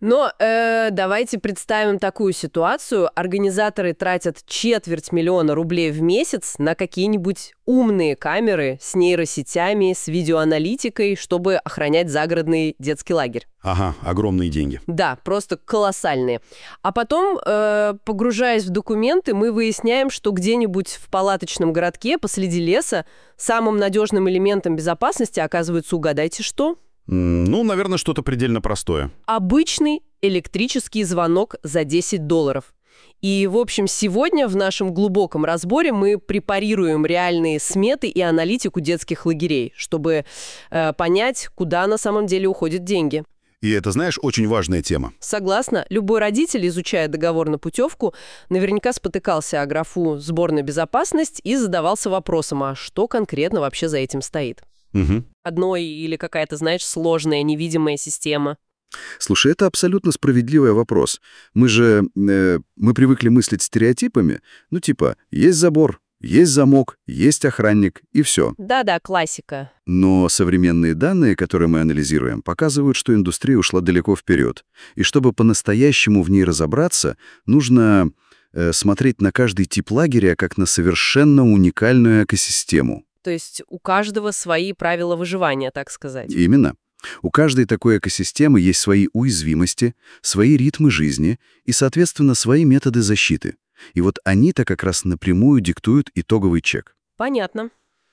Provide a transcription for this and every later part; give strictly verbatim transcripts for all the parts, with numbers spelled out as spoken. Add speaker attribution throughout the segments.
Speaker 1: Но э, давайте представим такую ситуацию. Организаторы тратят четверть миллиона рублей в месяц на какие-нибудь умные камеры с нейросетями, с видеоаналитикой, чтобы охранять загородный детский лагерь.
Speaker 2: Ага, огромные деньги.
Speaker 1: Да, просто колоссальные. А потом, э, погружаясь в документы, мы выясняем, что где-нибудь в палаточном городке посреди леса самым надежным элементом безопасности оказывается, угадайте что?
Speaker 2: Ну, наверное, что-то предельно простое.
Speaker 1: Обычный электрический звонок за десять долларов. И, в общем, сегодня в нашем глубоком разборе мы препарируем реальные сметы и аналитику детских лагерей, чтобы э, понять, куда на самом деле уходят деньги.
Speaker 2: И это, знаешь, очень важная тема.
Speaker 1: Согласна. Любой родитель, изучая договор на путевку, наверняка спотыкался о графу «сборная безопасность» и задавался вопросом, а что конкретно вообще за этим стоит?
Speaker 2: Угу.
Speaker 1: Одной или какая-то, знаешь, сложная, невидимая система.
Speaker 3: Слушай, это абсолютно справедливый вопрос. Мы же, э, мы привыкли мыслить стереотипами. Ну типа, есть забор, есть замок, есть охранник, и все.
Speaker 1: Да-да, классика.
Speaker 3: Но современные данные, которые мы анализируем, показывают, что индустрия ушла далеко вперед. И чтобы по-настоящему в ней разобраться, нужно э, смотреть на каждый тип лагеря как на совершенно уникальную экосистему.
Speaker 1: То есть у каждого свои правила выживания, так сказать.
Speaker 3: Именно. У каждой такой экосистемы есть свои уязвимости, свои ритмы жизни и, соответственно, свои методы защиты. И вот они-то как раз напрямую диктуют итоговый чек.
Speaker 1: Понятно.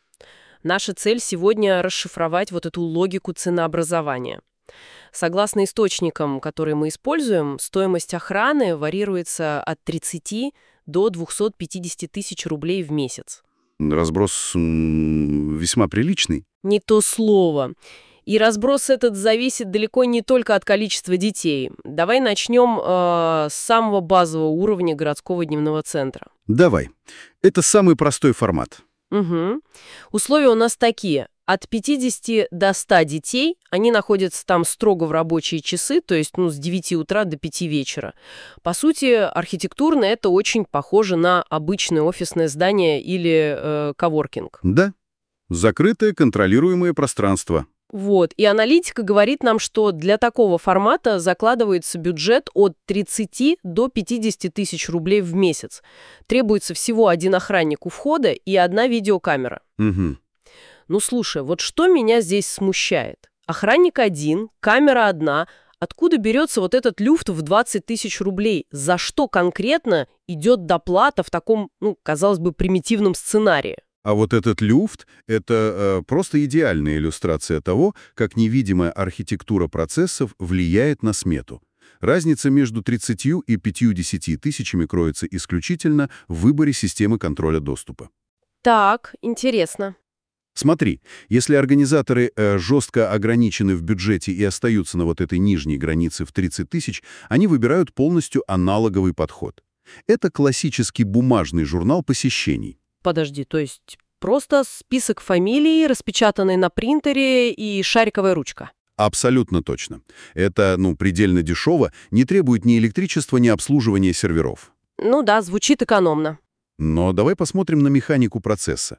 Speaker 1: Наша цель сегодня расшифровать вот эту логику ценообразования. Согласно источникам, которые мы используем, стоимость охраны варьируется от тридцати до двухсот пятидесяти тысяч рублей в месяц.
Speaker 3: Разброс м, весьма приличный.
Speaker 1: Не то слово. И разброс этот зависит далеко не только от количества детей. Давай начнем э, с самого базового уровня городского дневного центра.
Speaker 3: Давай. Это самый простой формат.
Speaker 1: Угу. Условия у нас такие. От пятидесяти до ста детей, они находятся там строго в рабочие часы, то есть ну, с девяти утра до пяти вечера. По сути, архитектурно это очень похоже на обычное офисное здание или э, коворкинг.
Speaker 3: Да. Закрытое контролируемое пространство.
Speaker 1: Вот. И аналитика говорит нам, что для такого формата закладывается бюджет от тридцати до пятидесяти тысяч рублей в месяц. Требуется всего один охранник у входа и одна видеокамера.
Speaker 3: Угу.
Speaker 1: Ну, слушай, вот что меня здесь смущает? Охранник один, камера одна. Откуда берется вот этот люфт в двадцать тысяч рублей? За что конкретно идет доплата в таком, ну, казалось бы, примитивном сценарии?
Speaker 2: А вот этот люфт — это э, просто идеальная иллюстрация того, как невидимая архитектура процессов влияет на смету. Разница между тридцатью и пятьюдесятью тысячами кроется исключительно в выборе системы контроля доступа.
Speaker 1: Так, интересно.
Speaker 2: Смотри, если организаторы э, жестко ограничены в бюджете и остаются на вот этой нижней границе в тридцать тысяч, они выбирают полностью аналоговый подход. Это классический бумажный журнал посещений.
Speaker 1: Подожди, то есть просто список фамилий, распечатанный на принтере и шариковая ручка?
Speaker 2: Абсолютно точно. Это, ну, предельно дешево, не требует ни электричества, ни обслуживания серверов.
Speaker 1: Ну да, звучит экономно.
Speaker 2: Но давай посмотрим на механику процесса.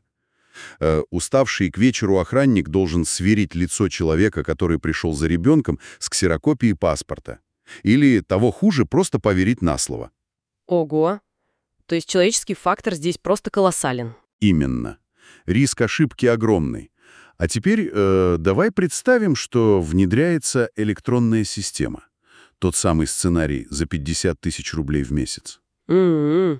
Speaker 2: Э, уставший к вечеру охранник должен сверить лицо человека, который пришел за ребенком, с ксерокопией паспорта. Или, того хуже, просто поверить на слово.
Speaker 1: Ого. То есть человеческий фактор здесь просто колоссален.
Speaker 2: Именно. Риск ошибки огромный. А теперь э, давай представим, что внедряется электронная система. Тот самый сценарий за пятьдесят тысяч рублей в месяц.
Speaker 1: М-м-м.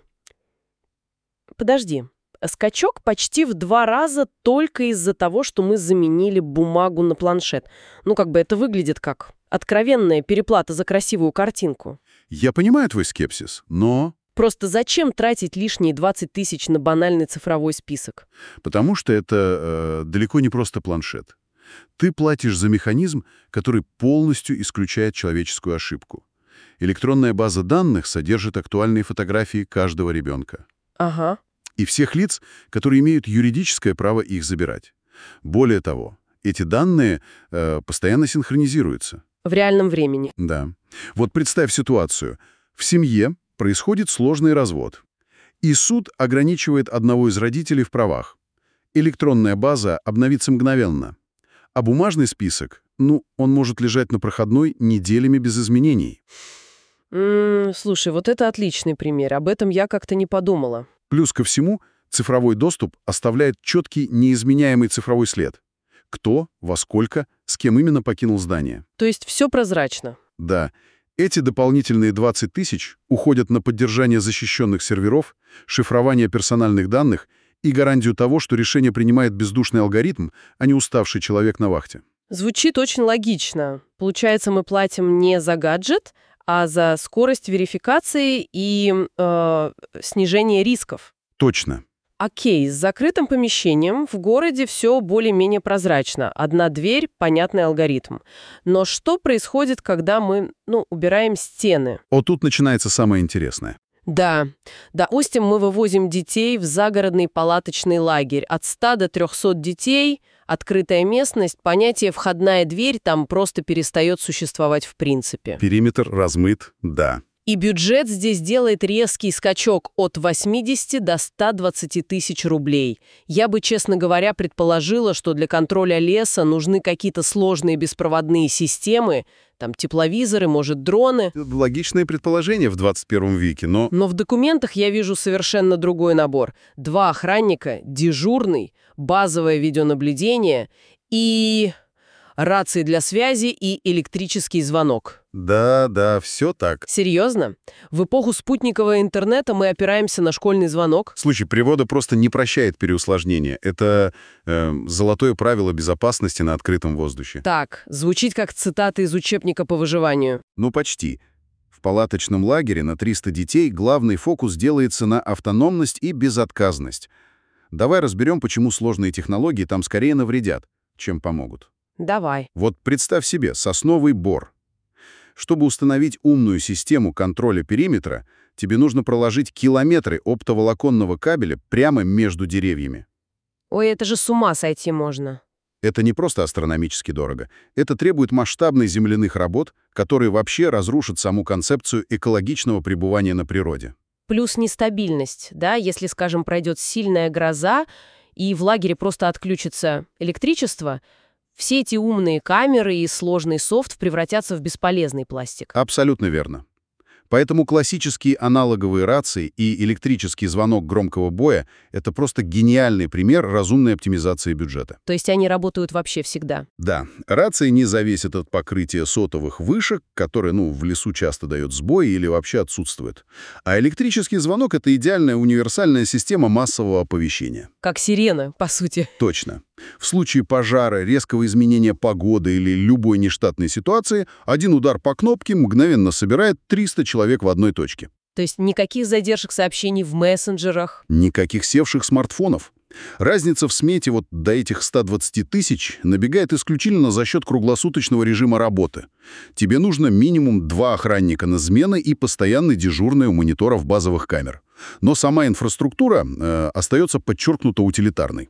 Speaker 1: Подожди. Скачок почти в два раза только из-за того, что мы заменили бумагу на планшет. Ну, как бы это выглядит как откровенная переплата за красивую картинку.
Speaker 2: Я понимаю твой скепсис, но...
Speaker 1: Просто зачем тратить лишние двадцать тысяч на банальный цифровой список?
Speaker 2: Потому что это э, далеко не просто планшет. Ты платишь за механизм, который полностью исключает человеческую ошибку. Электронная база данных содержит актуальные фотографии каждого ребенка.
Speaker 1: Ага.
Speaker 2: И всех лиц, которые имеют юридическое право их забирать. Более того, эти данные э, постоянно синхронизируются.
Speaker 1: В реальном времени.
Speaker 2: Да. Вот представь ситуацию. В семье происходит сложный развод. И суд ограничивает одного из родителей в правах. Электронная база обновится мгновенно. А бумажный список Ну, он может лежать на проходной неделями без изменений.
Speaker 1: М -м, слушай, вот это отличный пример. Об этом я как-то не подумала.
Speaker 2: Плюс ко всему, цифровой доступ оставляет четкий, неизменяемый цифровой след. Кто, во сколько, с кем именно покинул здание.
Speaker 1: То есть все прозрачно.
Speaker 2: Да, эти дополнительные двадцать тысяч уходят на поддержание защищенных серверов, шифрование персональных данных и гарантию того, что решение принимает бездушный алгоритм, а не уставший человек на вахте.
Speaker 1: Звучит очень логично. Получается, мы платим не за гаджет, а за скорость верификации и э, снижение рисков.
Speaker 2: Точно.
Speaker 1: Окей, с закрытым помещением в городе все более-менее прозрачно. Одна дверь, понятный алгоритм. Но что происходит, когда мы, ну, убираем стены?
Speaker 2: Вот тут начинается самое интересное.
Speaker 1: Да, допустим, мы вывозим детей в загородный палаточный лагерь. От ста до трёхсот детей, открытая местность, понятие «входная дверь» там просто перестает существовать в принципе.
Speaker 2: Периметр размыт, да.
Speaker 1: И бюджет здесь делает резкий скачок от восьмидесяти до ста двадцати тысяч рублей. Я бы, честно говоря, предположила, что для контроля леса нужны какие-то сложные беспроводные системы, там тепловизоры, может, дроны.
Speaker 2: Логичное предположение в двадцать первом веке, но...
Speaker 1: Но в документах я вижу совершенно другой набор. Два охранника, дежурный, базовое видеонаблюдение и рации для связи и электрический звонок.
Speaker 2: Да, да, все так.
Speaker 1: Серьезно? В эпоху спутникового интернета мы опираемся на школьный звонок?
Speaker 2: Случай привода просто не прощает переусложнения. Это э, золотое правило безопасности на открытом воздухе.
Speaker 1: Так, звучит как цитата из учебника по выживанию.
Speaker 2: Ну, почти. В палаточном лагере на триста детей главный фокус делается на автономность и безотказность. Давай разберем, почему сложные технологии там скорее навредят, чем помогут.
Speaker 1: Давай.
Speaker 2: Вот представь себе сосновый бор. Чтобы установить умную систему контроля периметра, тебе нужно проложить километры оптоволоконного кабеля прямо между деревьями.
Speaker 1: Ой, это же с ума сойти можно.
Speaker 2: Это не просто астрономически дорого. Это требует масштабных земляных работ, которые вообще разрушат саму концепцию экологичного пребывания на природе.
Speaker 1: Плюс нестабильность, да, если, скажем, пройдет сильная гроза, и в лагере просто отключится электричество, все эти умные камеры и сложный софт превратятся в бесполезный пластик.
Speaker 2: Абсолютно верно. Поэтому классические аналоговые рации и электрический звонок громкого боя — это просто гениальный пример разумной оптимизации бюджета.
Speaker 1: То есть они работают вообще всегда?
Speaker 2: Да, рации не зависят от покрытия сотовых вышек, которые, ну, в лесу часто дают сбои или вообще отсутствуют. А электрический звонок — это идеальная универсальная система массового оповещения.
Speaker 1: Как сирена, по сути.
Speaker 2: Точно. В случае пожара, резкого изменения погоды или любой нештатной ситуации, один удар по кнопке мгновенно собирает триста человек в одной точке.
Speaker 1: То есть никаких задержек сообщений в мессенджерах?
Speaker 2: Никаких севших смартфонов. Разница в смете вот до этих ста двадцати тысяч набегает исключительно за счет круглосуточного режима работы. Тебе нужно минимум два охранника на смены и постоянный дежурный у мониторов базовых камер. Но сама инфраструктура э, остается подчеркнуто утилитарной.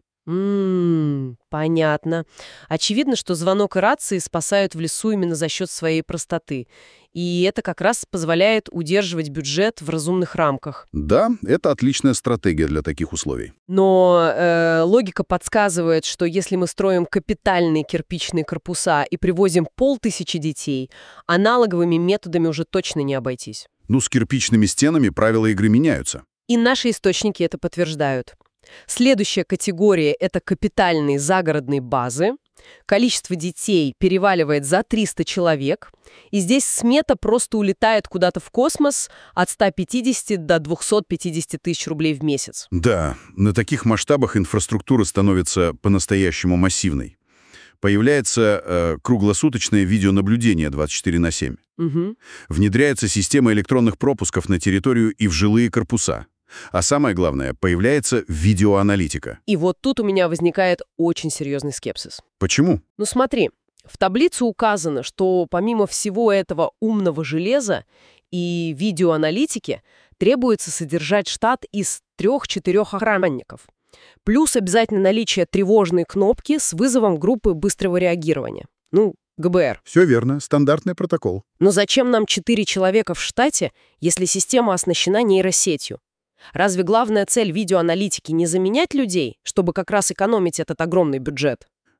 Speaker 1: Ммм, понятно. Очевидно, что звонок и рации спасают в лесу именно за счет своей простоты. И это как раз позволяет удерживать бюджет в разумных рамках.
Speaker 2: Да, это отличная стратегия для таких условий.
Speaker 1: Но э, логика подсказывает, что если мы строим капитальные кирпичные корпуса и привозим полтысячи детей, аналоговыми методами уже точно не обойтись.
Speaker 2: Ну, с кирпичными стенами правила игры меняются.
Speaker 1: И наши источники это подтверждают. Следующая категория – это капитальные загородные базы. Количество детей переваливает за триста человек. И здесь смета просто улетает куда-то в космос от ста пятидесяти до двухсот пятидесяти тысяч рублей в месяц.
Speaker 2: Да, на таких масштабах инфраструктура становится по-настоящему массивной. Появляется э, круглосуточное видеонаблюдение двадцать четыре на семь.
Speaker 1: Угу.
Speaker 2: Внедряется система электронных пропусков на территорию и в жилые корпуса. А самое главное, появляется видеоаналитика.
Speaker 1: И вот тут у меня возникает очень серьезный скепсис.
Speaker 2: Почему?
Speaker 1: Ну смотри, в таблице указано, что помимо всего этого умного железа и видеоаналитики требуется содержать штат из трех-четырех охранников. Плюс обязательно наличие тревожной кнопки с вызовом группы быстрого реагирования. Ну, ГБР.
Speaker 2: Все верно, стандартный протокол.
Speaker 1: Но зачем нам четыре человека в штате, если система оснащена нейросетью? Разве главная цель видеоаналитики не заменять людей, чтобы как раз экономить этот огромный бюджет?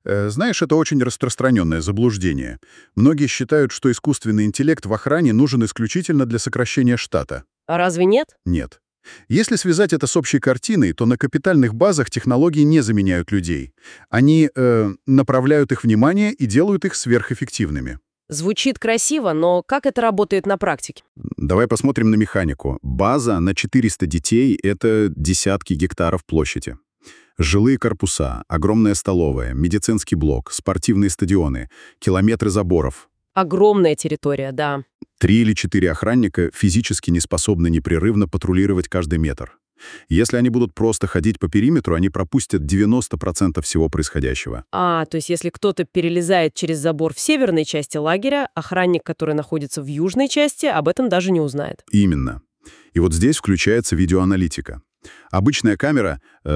Speaker 2: Э, Знаешь, это очень распространенное заблуждение. Многие считают, что искусственный интеллект в охране нужен исключительно для сокращения штата.
Speaker 1: А разве нет?
Speaker 2: Нет. Если связать это с общей картиной, то на капитальных базах технологии не заменяют людей. Они э, направляют их внимание и делают их сверхэффективными.
Speaker 1: Звучит красиво, но как это работает на практике?
Speaker 2: Давай посмотрим на механику. База на четыреста детей — это десятки гектаров площади. Жилые корпуса, огромная столовая, медицинский блок, спортивные стадионы, километры заборов.
Speaker 1: Огромная территория, да.
Speaker 2: Три или четыре охранника физически не способны непрерывно патрулировать каждый метр. Если они будут просто ходить по периметру, они пропустят девяносто процентов всего происходящего.
Speaker 1: А, то есть если кто-то перелезает через забор в северной части лагеря, охранник, который находится в южной части, об этом даже не узнает.
Speaker 2: Именно. И вот здесь включается видеоаналитика. Обычная камера,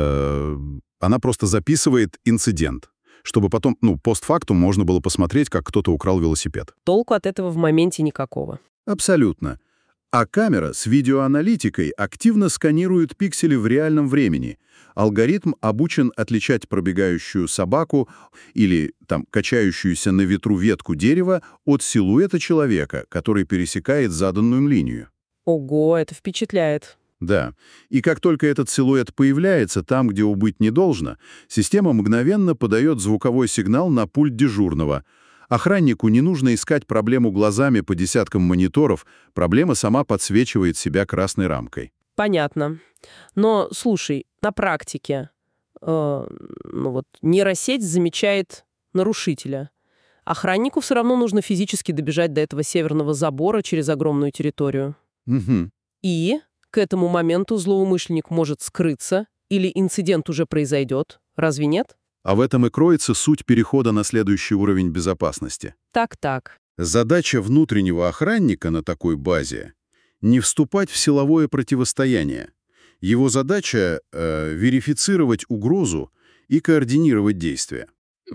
Speaker 2: э, она просто записывает инцидент, чтобы потом, ну, постфактум можно было посмотреть, как кто-то украл велосипед.
Speaker 1: Толку от этого в моменте никакого.
Speaker 2: Абсолютно. А камера с видеоаналитикой активно сканирует пиксели в реальном времени. Алгоритм обучен отличать пробегающую собаку или там качающуюся на ветру ветку дерева от силуэта человека, который пересекает заданную им линию.
Speaker 1: Ого, это впечатляет.
Speaker 2: Да. И как только этот силуэт появляется там, где убыть не должно, система мгновенно подает звуковой сигнал на пульт дежурного. Охраннику не нужно искать проблему глазами по десяткам мониторов, проблема сама подсвечивает себя красной рамкой.
Speaker 1: Понятно. Но, слушай, на практике э, ну вот, нейросеть замечает нарушителя. Охраннику все равно нужно физически добежать до этого северного забора через огромную территорию.
Speaker 2: Угу.
Speaker 1: И к этому моменту злоумышленник может скрыться, или инцидент уже произойдет. Разве нет?
Speaker 2: А в этом и кроется суть перехода на следующий уровень безопасности.
Speaker 1: Так-так.
Speaker 2: Задача внутреннего охранника на такой базе — не вступать в силовое противостояние. Его задача э, — верифицировать угрозу и координировать действия.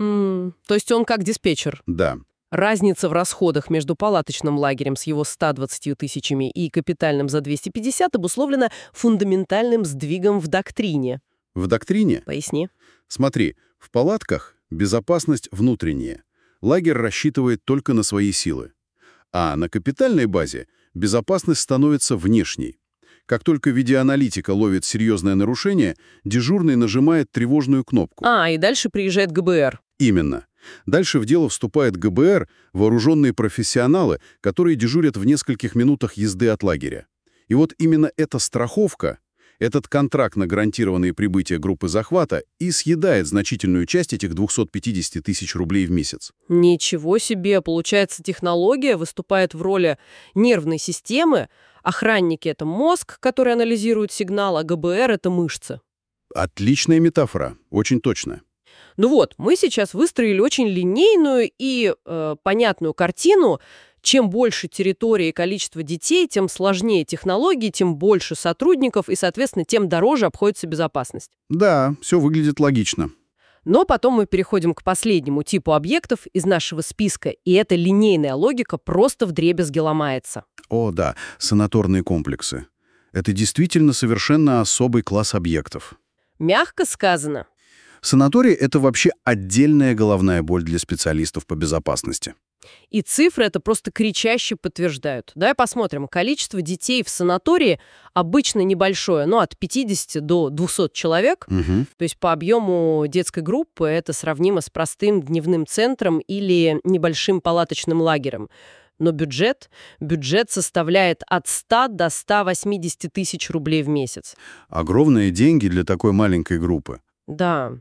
Speaker 1: М, то есть он как диспетчер.
Speaker 2: Да.
Speaker 1: Разница в расходах между палаточным лагерем с его ста двадцатью тысячами и капитальным за двести пятьдесят обусловлена фундаментальным сдвигом в доктрине.
Speaker 2: В доктрине?
Speaker 1: Поясни.
Speaker 2: Смотри, в палатках безопасность внутренняя. Лагерь рассчитывает только на свои силы. А на капитальной базе безопасность становится внешней. Как только видеоаналитика ловит серьезное нарушение, дежурный нажимает тревожную кнопку.
Speaker 1: А, и дальше приезжает гэ бэ эр.
Speaker 2: Именно. Дальше в дело вступает гэ бэ эр, вооруженные профессионалы, которые дежурят в нескольких минутах езды от лагеря. И вот именно эта страховка, этот контракт на гарантированное прибытие группы захвата и съедает значительную часть этих двухсот пятидесяти тысяч рублей в месяц.
Speaker 1: Ничего себе! Получается, технология выступает в роли нервной системы. Охранники — это мозг, который анализирует сигнал, а гэ бэ эр — это мышцы.
Speaker 2: Отличная метафора, очень точная.
Speaker 1: Ну вот, мы сейчас выстроили очень линейную и э, понятную картину. Чем больше территории и количество детей, тем сложнее технологии, тем больше сотрудников и, соответственно, тем дороже обходится безопасность.
Speaker 2: Да, все выглядит логично.
Speaker 1: Но потом мы переходим к последнему типу объектов из нашего списка, и эта линейная логика просто вдребезги ломается.
Speaker 2: О, да, санаторные комплексы. Это действительно совершенно особый класс объектов.
Speaker 1: Мягко сказано.
Speaker 2: Санаторий — это вообще отдельная головная боль для специалистов по безопасности.
Speaker 1: И цифры это просто кричаще подтверждают. Давай посмотрим. Количество детей в санатории обычно небольшое, но от пятидесяти до двухсот человек.
Speaker 2: Угу.
Speaker 1: То есть по объему детской группы это сравнимо с простым дневным центром или небольшим палаточным лагерем. Но бюджет, бюджет составляет от ста до ста восьмидесяти тысяч рублей в месяц.
Speaker 2: Огромные деньги для такой маленькой группы.
Speaker 1: Да.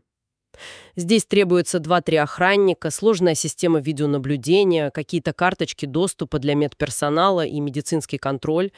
Speaker 1: Здесь требуется два-три охранника, сложная система видеонаблюдения, какие-то карточки доступа для медперсонала и медицинский контроль.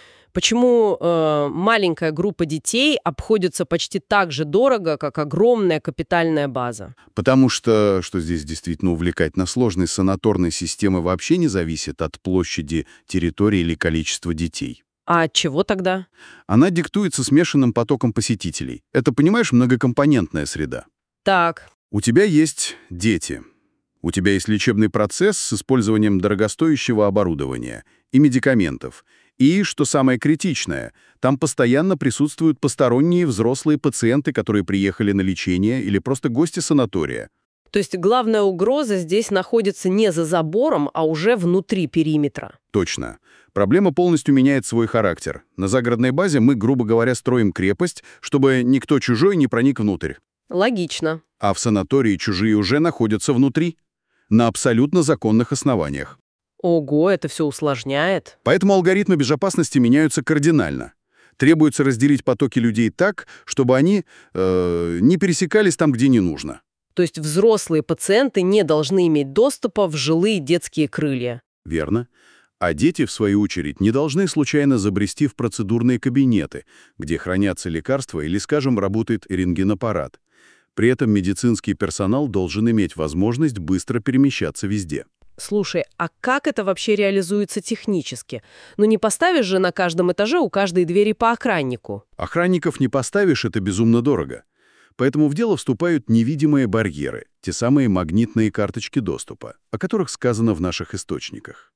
Speaker 1: Почему э, маленькая группа детей обходится почти так же дорого, как огромная капитальная база?
Speaker 2: Потому что, что здесь действительно увлекательно, сложность санаторной системы вообще не зависит от площади, территории или количества детей.
Speaker 1: А от чего тогда?
Speaker 2: Она диктуется смешанным потоком посетителей. Это, понимаешь, многокомпонентная среда.
Speaker 1: Так.
Speaker 2: У тебя есть дети. У тебя есть лечебный процесс с использованием дорогостоящего оборудования и медикаментов. И, что самое критичное, там постоянно присутствуют посторонние взрослые пациенты, которые приехали на лечение или просто гости санатория.
Speaker 1: То есть главная угроза здесь находится не за забором, а уже внутри периметра.
Speaker 2: Точно. Проблема полностью меняет свой характер. На загородной базе мы, грубо говоря, строим крепость, чтобы никто чужой не проник внутрь.
Speaker 1: Логично.
Speaker 2: А в санатории чужие уже находятся внутри, на абсолютно законных основаниях.
Speaker 1: Ого, это все усложняет.
Speaker 2: Поэтому алгоритмы безопасности меняются кардинально. Требуется разделить потоки людей так, чтобы они э, не пересекались там, где не нужно.
Speaker 1: То есть взрослые пациенты не должны иметь доступа в жилые детские крылья.
Speaker 2: Верно. А дети, в свою очередь, не должны случайно забрести в процедурные кабинеты, где хранятся лекарства или, скажем, работает рентгенаппарат. При этом медицинский персонал должен иметь возможность быстро перемещаться везде.
Speaker 1: Слушай, а как это вообще реализуется технически? Ну не поставишь же на каждом этаже у каждой двери по охраннику.
Speaker 2: Охранников не поставишь, это безумно дорого. Поэтому в дело вступают невидимые барьеры, те самые магнитные карточки доступа, о которых сказано в наших источниках.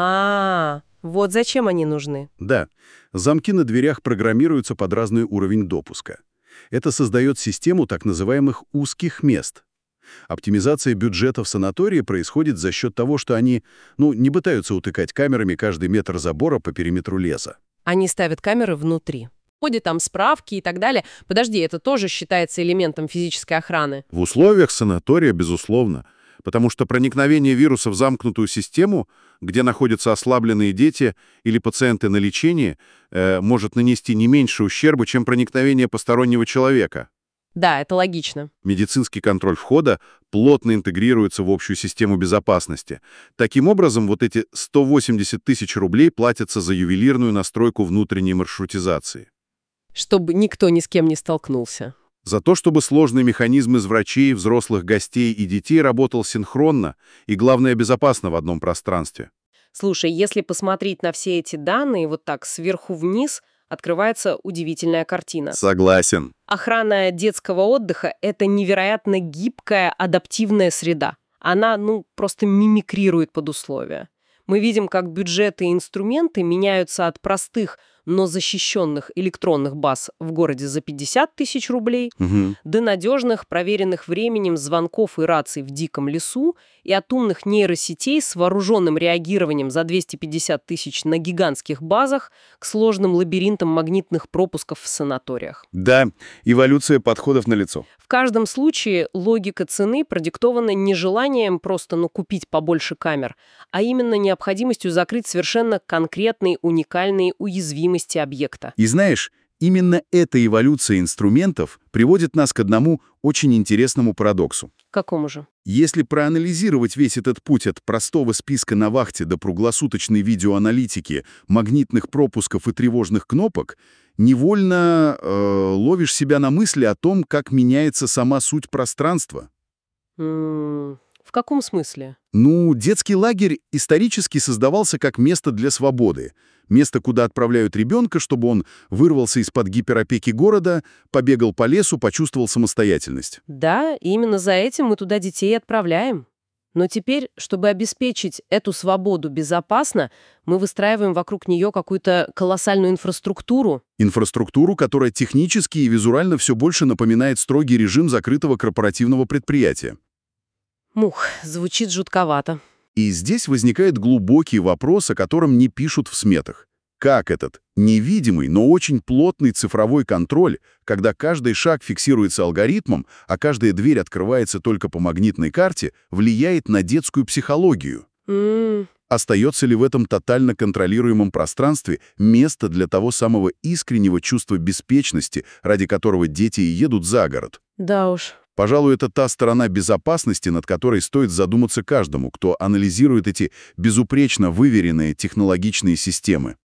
Speaker 1: А, вот зачем они нужны?
Speaker 2: Да, замки на дверях программируются под разный уровень допуска. Это создает систему так называемых узких мест. Оптимизация бюджета в санатории происходит за счет того, что они, ну, не пытаются утыкать камерами каждый метр забора по периметру леса.
Speaker 1: Они ставят камеры внутри. Входят там справки и так далее. Подожди, это тоже считается элементом физической охраны?
Speaker 2: В условиях санатория, безусловно, потому что проникновение вируса в замкнутую систему, где находятся ослабленные дети или пациенты на лечении, э, может нанести не меньше ущерба, чем проникновение постороннего человека.
Speaker 1: Да, это логично.
Speaker 2: Медицинский контроль входа плотно интегрируется в общую систему безопасности. Таким образом, вот эти сто восемьдесят тысяч рублей платятся за ювелирную настройку внутренней маршрутизации.
Speaker 1: Чтобы никто ни с кем не столкнулся.
Speaker 2: За то, чтобы сложный механизм из врачей, взрослых гостей и детей работал синхронно и, главное, безопасно в одном пространстве.
Speaker 1: Слушай, если посмотреть на все эти данные вот так сверху вниз, открывается удивительная картина.
Speaker 2: Согласен.
Speaker 1: Охрана детского отдыха – это невероятно гибкая, адаптивная среда. Она, ну, просто мимикрирует под условия. Мы видим, как бюджеты и инструменты меняются от простых, но защищенных электронных баз в городе за пятьдесят тысяч рублей
Speaker 2: Угу.
Speaker 1: до надежных, проверенных временем звонков и раций в диком лесу и от умных нейросетей с вооруженным реагированием за двести пятьдесят тысяч на гигантских базах к сложным лабиринтам магнитных пропусков в санаториях.
Speaker 2: Да, эволюция подходов налицо.
Speaker 1: В каждом случае логика цены продиктована не желанием просто ну, купить побольше камер, а именно необходимостью закрыть совершенно конкретные уникальные уязвимости объекта.
Speaker 2: И знаешь, именно эта эволюция инструментов приводит нас к одному очень интересному парадоксу.
Speaker 1: К какому же?
Speaker 2: Если проанализировать весь этот путь от простого списка на вахте до круглосуточной видеоаналитики, магнитных пропусков и тревожных кнопок, невольно э, ловишь себя на мысли о том, как меняется сама суть пространства.
Speaker 1: М-м, в каком смысле?
Speaker 2: Ну, детский лагерь исторически создавался как место для свободы. Место, куда отправляют ребенка, чтобы он вырвался из-под гиперопеки города, побегал по лесу, почувствовал самостоятельность.
Speaker 1: Да, именно за этим мы туда детей отправляем. Но теперь, чтобы обеспечить эту свободу безопасно, мы выстраиваем вокруг нее какую-то колоссальную инфраструктуру.
Speaker 2: Инфраструктуру, которая технически и визуально все больше напоминает строгий режим закрытого корпоративного предприятия.
Speaker 1: Мух, звучит жутковато.
Speaker 2: И здесь возникает глубокий вопрос, о котором не пишут в сметах. Как этот невидимый, но очень плотный цифровой контроль, когда каждый шаг фиксируется алгоритмом, а каждая дверь открывается только по магнитной карте, влияет на детскую психологию?
Speaker 1: М-м,
Speaker 2: Остается ли в этом тотально контролируемом пространстве место для того самого искреннего чувства беспечности, ради которого дети и едут за город?
Speaker 1: да уж.
Speaker 2: Пожалуй, это та сторона безопасности, над которой стоит задуматься каждому, кто анализирует эти безупречно выверенные технологичные системы.